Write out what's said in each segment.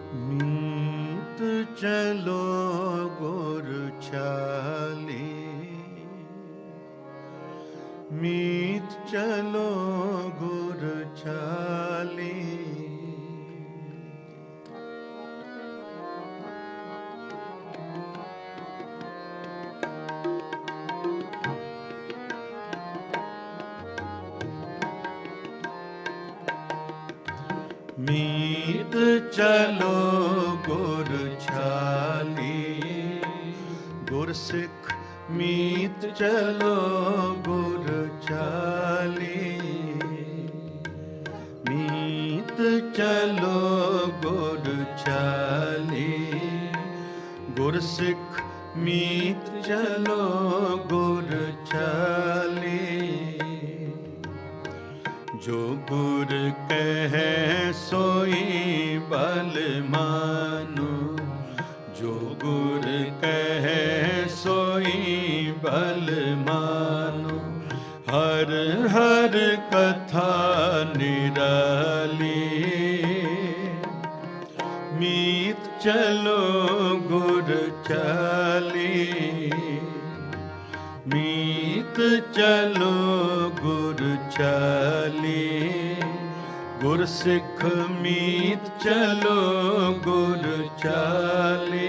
मीत चलो गुर छाली, मीत चलो गुर छाली। मीत चलो गुर छाली, गुरसिख मीत चलो गुर छाली। मीत चलो गुर छाली, गुरसिख मीत चलो गुर छाली। जो गुर कहे सोई बल मानो, जो गुर कहे सोई बल मानो। हर हर कथा निराली, मीत चलो गुर चाली। मीत चलो गुर चाली, गुरसिख मीत चलो गुर चाली।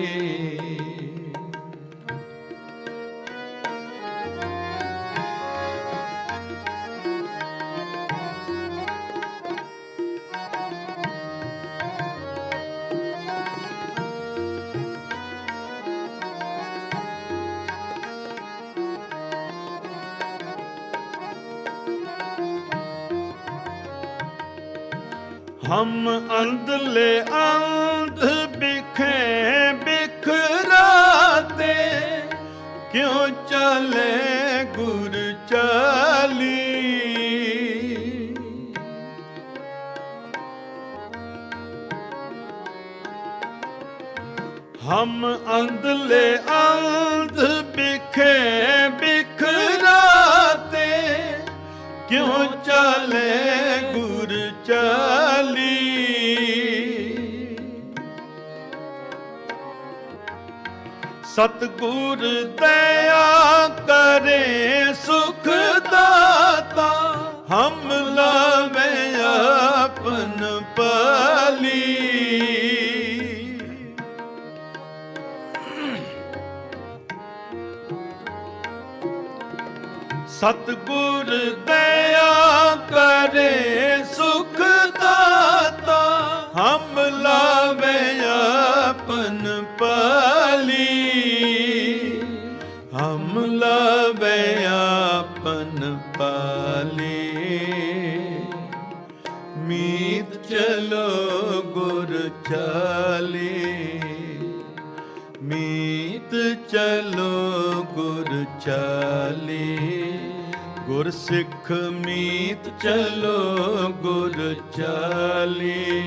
हम अंधले अंध बिखे बिखराते, क्यों चले गुर चाली। हम अंधले अंध बिखे बिखराते, क्यों चले गुर चाली। सतगुर दया करे सुख दाता, हम लावे अपन पाली। सतगुर दया करे सुख दाता, हम लावे अपन पाली। हम लावे अपन पाली। मीत चलो गुर चाली, मीत चलो गुर चाली। गुरसिख मीत चलो गुर चाली।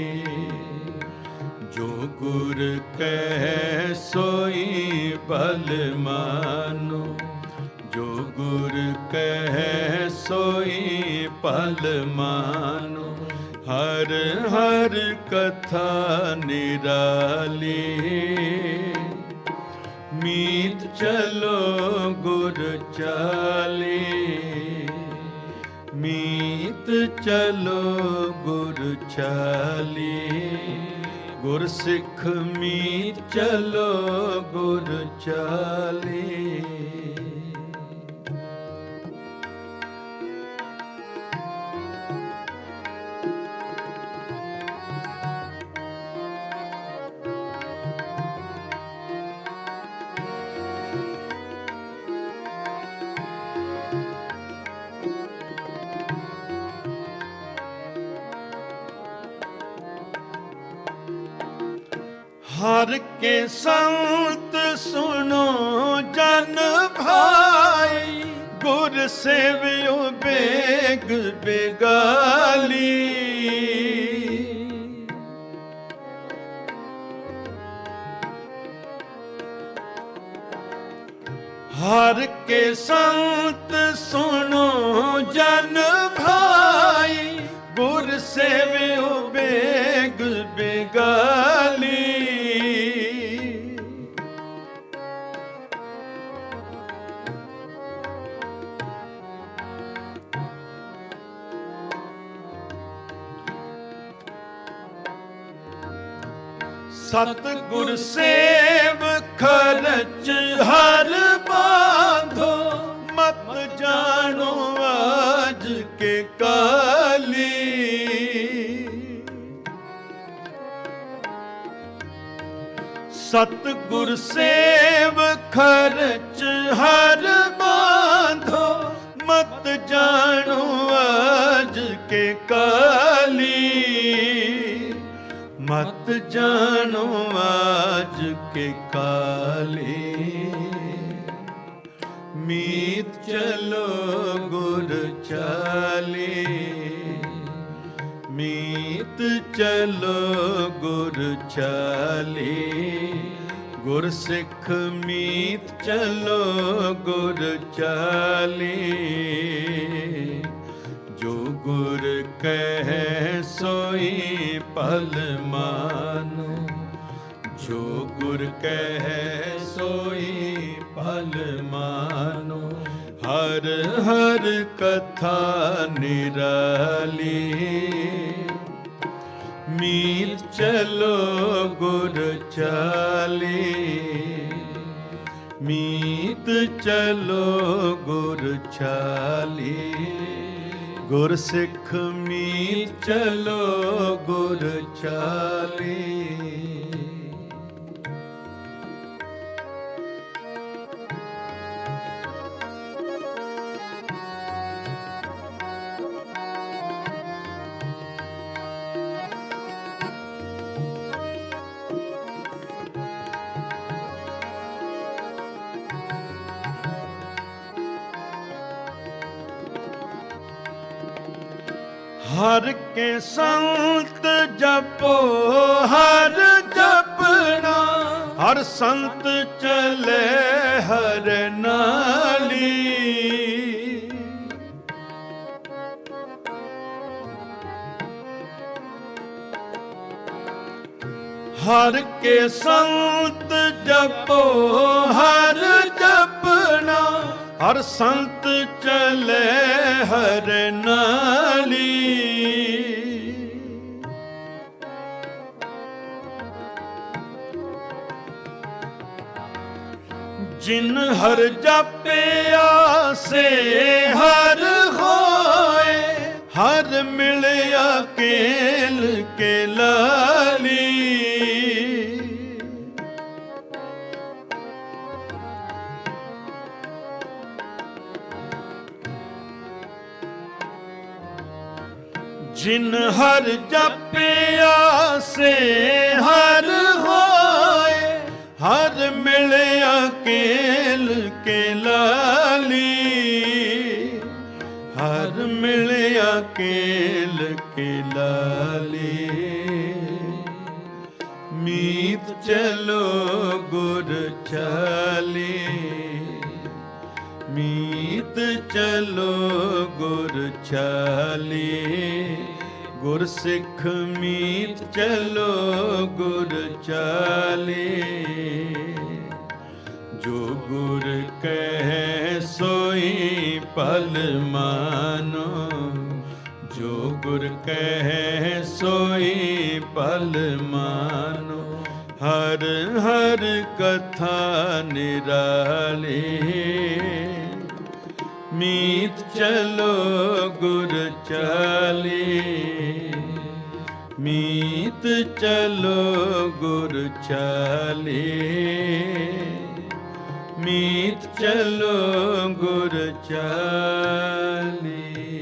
जो गुर कहे सोई बल मानो, जो गुर कहे सोई पल मानो। हर हर कथा निराली, मीत चलो गुर चाली। मीत चलो गुर चाली, गुरसिख मीत चलो गुर चाली। हर के संत सुनो जन भाई, गुर सेवियो बेग बेगाली। हर के संत सुनो जन भाई, गुर सेवियो बेग बेगाली। ਸਤਿਗੁਰ ਸੇਵ ਖਰਚ ਹਰ ਬਾਂਧੋ, ਮਤ ਜਾਣੋ ਆਜ ਕੇ ਕਾਲੀ। ਸਤਿਗੁਰ ਸੇਵ ਖਰਚ ਹਰ ਬਾਂਧੋ, ਮਤ ਜਾਣੋ ਆਜ ਕੇ ਕਾਲੀ। ਮਤ ਜਾਣੋ ਆਜ ਕੇ ਕਾਲੀ। ਮੀਤ ਚਲੋ ਗੁਰ ਚਾਲੀ, ਮੀਤ ਚਲੋ ਗੁਰ ਚਾਲੀ। ਗੁਰ ਸਿੱਖ ਮੀਤ ਚਲੋ ਗੁਰ ਚਾਲੀ। ਜੋ ਗੁਰ ਕਹਿ ਸੋਈ ਭਲ ਮਾਨੋ, ਜੋ ਗੁਰ ਕਹਿ ਸੋਈ ਭਲ ਮਾਨੋ। ਹਰ ਹਰ ਕਥਾ ਨਿਰਾਲੀ, ਮੀਤ ਚਲੋ ਗੁਰ ਚਾਲੀ। ਮੀਤ ਚਲੋ ਗੁਰ ਚਾਲੀ। ਗੁਰ ਸਿੱਖ ਮੀਤ ਚਲੋ ਗੁਰ ਚਾਲੀ। ਹਰ ਕੇ ਸੰਤ ਜਪੋ ਹਰ ਜਪਣਾ, ਹਰ ਸੰਤ ਚਲੇ ਹਰ ਨਾਲੀ। ਹਰ ਕੇ ਸੰਤ ਜਪੋ ਹਰ ਜਪਣਾ, ਹਰ ਸੰਤ ਚਲੇ ਹਰ ਨਾਲੀ। ਜਿਨ ਹਰ ਜਪਿਆ ਸੇ ਹਰ ਹੋਏ, ਹਰ ਮਿਲਿਆ ਕੇਲ ਕੇ ਲਾਲੀ। ਜਿਨ ਹਰ ਜਪਿਆ ਸੇ ਹਰ ਹੋਏ, ਹਰ ਮਿਲਿਆ ਕੇਲ ਕੇ ਲਾਲੀ। ਹਰ ਮਿਲਿਆ ਕੇਲ ਕੇ ਲਾਲੀ। ਮੀਤ ਚਲੋ ਗੁਰ ਚਾਲੀ, ਮੀਤ ਚਲੋ ਗੁਰ ਚਾਲੀ। ਗੁਰ ਸਿੱਖ ਮੀਤ ਚਲੋ ਗੁਰ ਚਾਲੀ। ਜੋ ਗੁਰ ਕਹਿ ਸੋਈ ਭਲ ਮਾਨੋ, ਜੋ ਗੁਰ ਕਹਿ ਸੋਈ ਭਲ ਮਾਨੋ। ਹਰ ਹਰ ਕਥਾ ਨਿਰਾਲੀ, ਮੀਤ ਚਲੋ ਗੁਰ ਚਾਲੀ। ਮੀਤ ਚਲੋ ਗੁਰ ਚਾਲੀ। ਮੀਤ ਚਲੋ ਗੁਰ ਚਾਲੀ।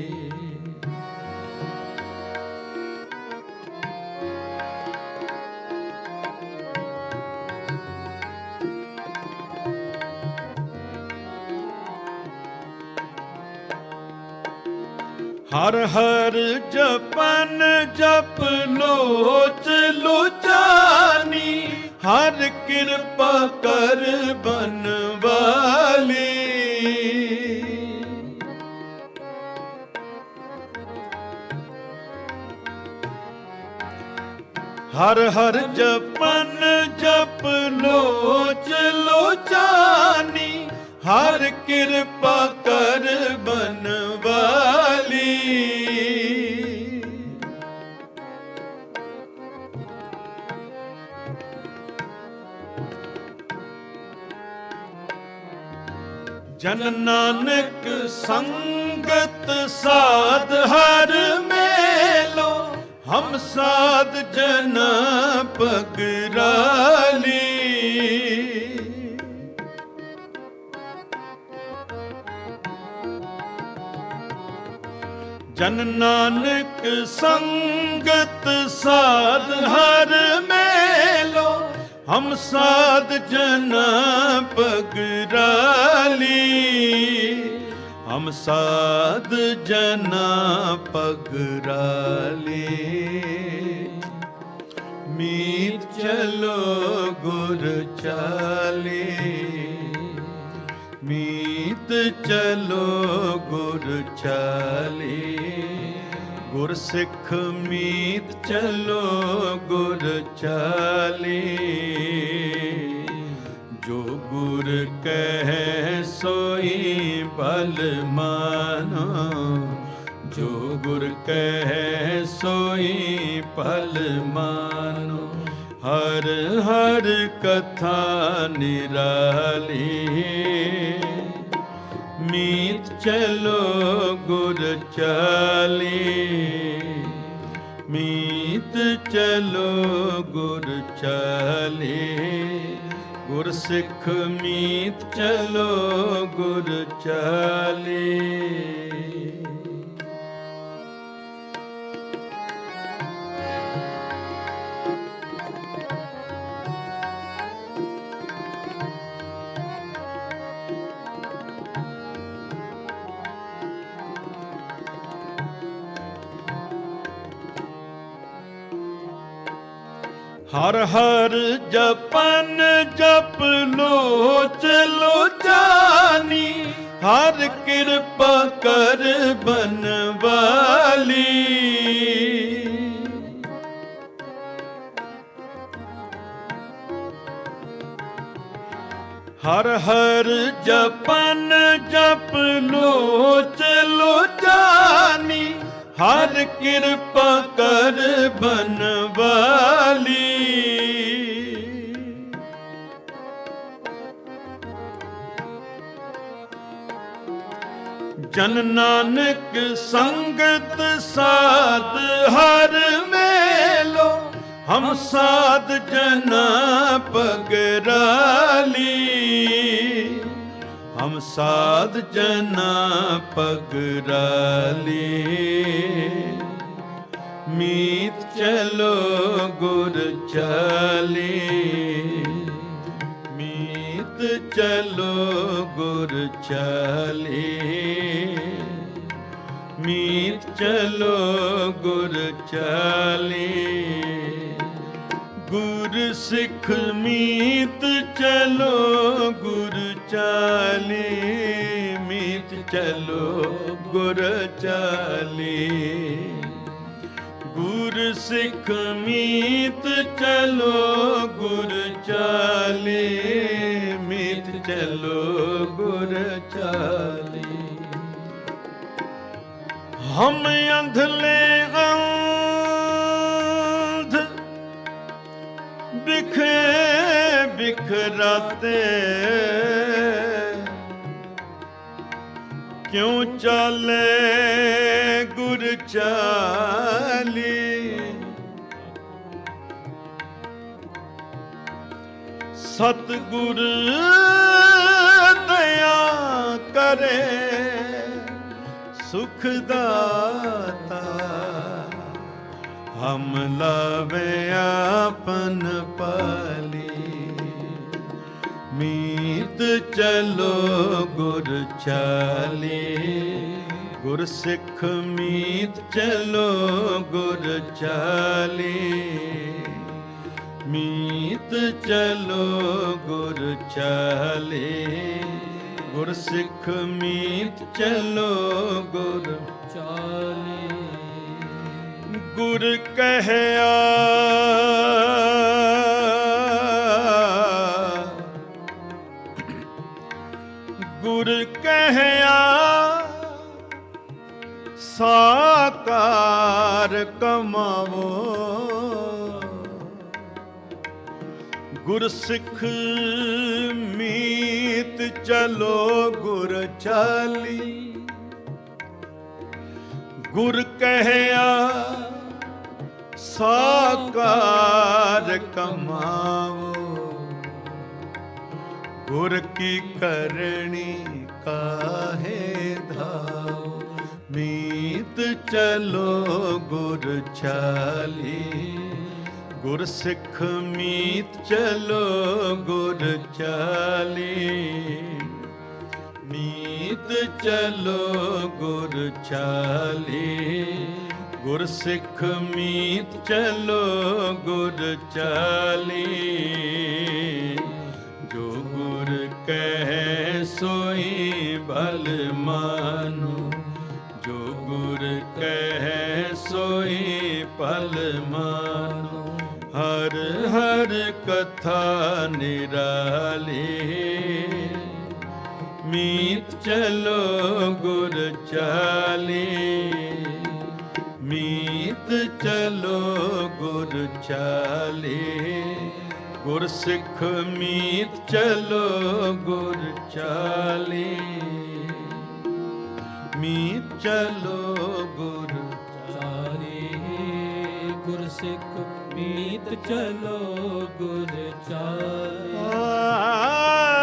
ਹਰ ਹਰ ਜਪਨ ਜਪ ਲੋਚ ਲੋਚਾਨੀ, ਹਰ ਕਿਰਪਾ ਕਰ ਬਨਵਾਲੀ। ਹਰ ਹਰ ਜਪਨ ਜਪ ਲੋਚ ਲੋਚਾਨੀ, ਹਰ ਕਿਰਪਾ ਕਰ ਬਨਵਾਲੀ। ਜਨ ਨਾਨਕ ਸੰਗਤ ਸਾਧ ਹਰ ਮੇਲੋ, ਹਮ ਸਾਧ ਜਨ ਪਗਰਾਲੀ। ਜਨ ਨਾਨਕ ਸੰਗਤ ਸਾਧ ਹਰ ਮੇਲੋ, ਹਮ ਸਾਧ ਜਨ ਪਗਰਾਲੀ। ਹਮ ਸਾਧ ਜਨ ਪਗਰਾਲੀ। ਮੀਤ ਚਲੋ ਗੁਰ ਚਾਲੀ, ਮੀਤ ਚਲੋ ਗੁਰ ਚਾਲੀ। ਗੁਰ ਸਿੱਖ ਮੀਤ ਚਲੋ ਗੁਰ ਚਾਲੀ। ਜੋ ਗੁਰ ਕਹਿ ਸੋਈ ਭਲ ਮਾਨੋ, ਜੋ ਗੁਰ ਕਹਿ ਸੋਈ ਭਲ ਮਾਨੋ। ਹਰ ਹਰ ਕਥਾ ਨਿਰਾਲੀ, ਮੀਤ ਚਲੋ ਗੁਰ ਚਾਲੀ। ਮੀਤ ਚਲੋ ਗੁਰ ਚਾਲੀ। ਗੁਰ ਸਿੱਖ ਮੀਤ ਚਲੋ ਗੁਰ ਚਾਲੀ। ਹਰ ਹਰ ਜਪਨ ਜਪ ਲੋਚ ਲੋਚਾਨੀ, ਹਰ ਕਿਰਪਾ ਕਰ ਬਨਵਾਲੀ। ਹਰ ਹਰ ਜਪਨ ਜਪ ਲੋਚ ਲੋਚਾਨੀ, ਹਰ ਕਿਰਪਾ ਕਰ ਬਨਵਾਲੀ। ਜਨ ਨਾਨਕ ਸੰਗਤ ਸਾਧ ਹਰ ਮੇਲੋ, ਹਮ ਸਾਧ ਜਨ ਪਗਰਾਲੀ। ਹਮ ਸਾਧ ਜਨ ਪਗਰਾਲੀ। ਮੀਤ ਚਲੋ ਗੁਰ ਚਾਲੀ। ਮੀਤ ਚਲੋ ਗੁਰ ਚਾਲੀ। ਮੀਤ ਚਲੋ ਗੁਰ ਚਾਲੀ। ਗੁਰ ਸਿੱਖ ਮੀਤ ਚਲੋ ਗੁਰ ਚਾਲੀ। ਮੀਤ ਚਲੋ ਗੁਰ ਚਾਲੀ। ਗੁਰ ਸਿੱਖ ਮੀਤ ਚਲੋ ਗੁਰ ਚਾਲੀ। ਮੀਤ ਚਲੋ ਗੁਰ ਚਾਲੀ। ਹਮ ਅੰਧਲੇ ਅੰਧ ਬਿਖੇ ਬਿਖਰਾਤੇ, ਕਿਉਂ ਚਾਲੇ ਗੁਰ ਚਾਲੀ। ਸਤਿਗੁਰ ਦਇਆ ਕਰੇ ਸੁਖ ਦਾਤਾ, ਹਮ ਲਾਵੇ ਆਪਨ ਪਾਲੀ। ਮੀਤ ਚਲੋ ਗੁਰ ਚਾਲੀ। ਗੁਰ ਸਿੱਖ ਮੀਤ ਚਲੋ ਗੁਰ ਚਾਲੀ। ਮੀਤ ਚਲੋ ਗੁਰ ਚਾਲੀ। ਗੁਰ ਸਿੱਖ ਮੀਤ ਚਲੋ ਗੁਰ ਚਾਲੀ। ਗੁਰ ਕਹਿਆ ਗੁਰ ਕਹਿਆ ਸਾਕਾਰ ਕਮਾਵੋ। ਗੁਰ ਸਿੱਖ ਮੀਤ ਚਲੋ ਗੁਰ ਚਾਲੀ, ਗੁਰ ਕਹਿਆ ਸਾਕਾਰ ਕਮਾਵੋ, ਗੁਰ ਕੀ ਕਰਨੀ ਕਾਹੇ ਧਾਓ। ਮੀਤ ਚਲੋ ਗੁਰ ਚਾਲੀ, ਗੁਰ ਸਿੱਖ ਮੀਤ ਚਲੋ ਗੁਰ ਚਾਲੀ, ਮੀਤ ਚਲੋ ਗੁਰ ਚਾਲੀ, ਗੁਰ ਸਿੱਖ ਮੀਤ ਚਲੋ ਗੁਰ ਚਾਲੀ। ਜੋ ਗੁਰ ਕਹਿ ਸੋਈ ਭਲ ਮਾਨੋ, ਜੋ ਗੁਰ ਕਹਿ ਸੋਈ ਭਲ ਮਾਨੋ। ਹਰ ਹਰ ਕਥਾ ਨਿਰਾਲੀ, ਮੀਤ ਚਲੋ ਗੁਰ ਚਾਲੀ, ਮੀਤ ਚਲੋ ਗੁਰ ਚਾਲੀ, ਗੁਰ ਸਿੱਖ ਮੀਤ ਚਲੋ ਗੁਰ ਚਾਲੀ, ਮੀਤ ਚਲੋ ਗੁਰ ਚਾਲੀ, ਗੁਰ ਸਿੱਖ ਮੀਤ ਚਲੋ ਗੁਰ ਚਾਲੀ।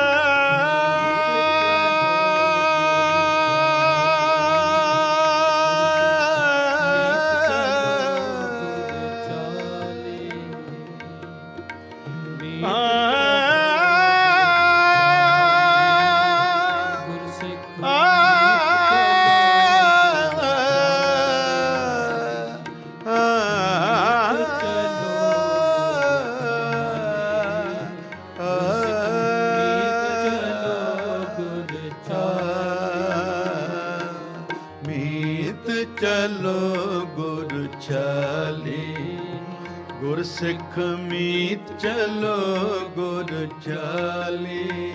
ਚਲੋ ਗੁਰ ਚਾਲੀ, ਗੁਰ ਸਿੱਖ ਮੀਤ ਚਲੋ ਗੁਰ ਚਾਲੀ,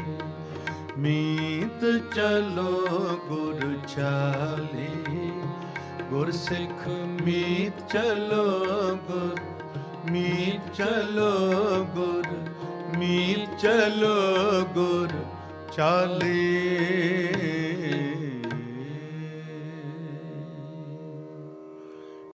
ਮੀਤ ਚਲੋ ਗੁਰ ਚਾਲੀ, ਗੁਰ ਸਿੱਖ ਮੀਤ ਚਲੋ ਗੁਰ, ਮੀਤ ਚਲੋ ਗੁਰ, ਮੀਤ ਚਲੋ ਗੁਰ ਚਾਲੀ।